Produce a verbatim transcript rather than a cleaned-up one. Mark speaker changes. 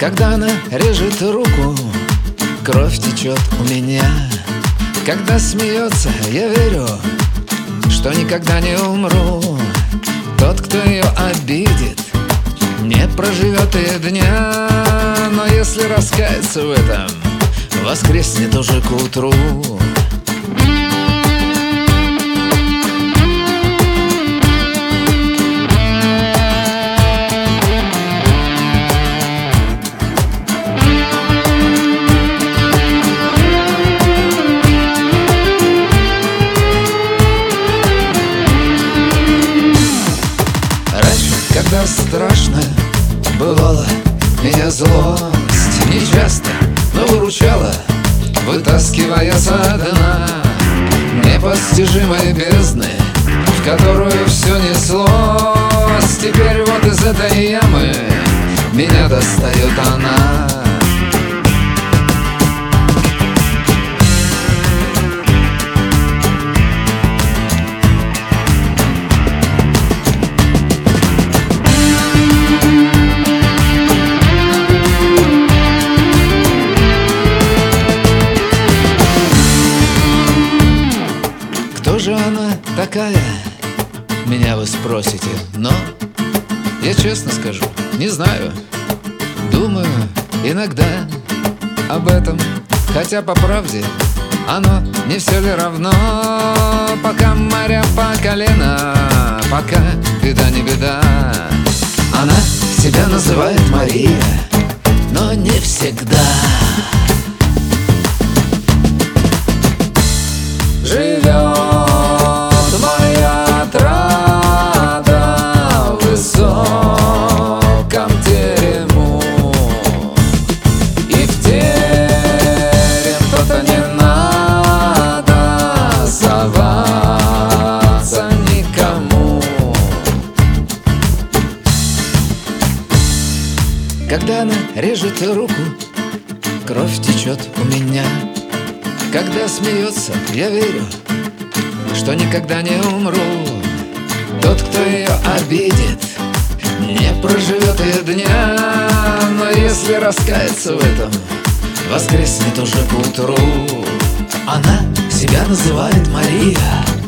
Speaker 1: Когда она режет руку, кровь течет у меня. Когда смеется, я верю, что никогда не умру. Тот, кто ее обидит, не проживет и дня. Но если раскаяться в этом, воскреснет уже к утру. Когда страшно бывало меня злость, нечасто, но выручала, вытаскивая со дна непостижимой бездны, в которую все неслось. Теперь вот из этой ямы меня достает она. Кто же она такая, меня вы спросите, но я честно скажу, не знаю. Думаю иногда об этом, хотя по правде оно не все ли равно. Пока моря по колено, пока беда не беда. Она себя называет Мария, но не всегда живет Когда она режет руку, кровь течет у меня. Когда смеется, я верю, что никогда не умру. Тот, кто ее обидит, не проживет и дня. Но если раскаяться в этом, воскреснет уже к утру. Она себя называет Мария,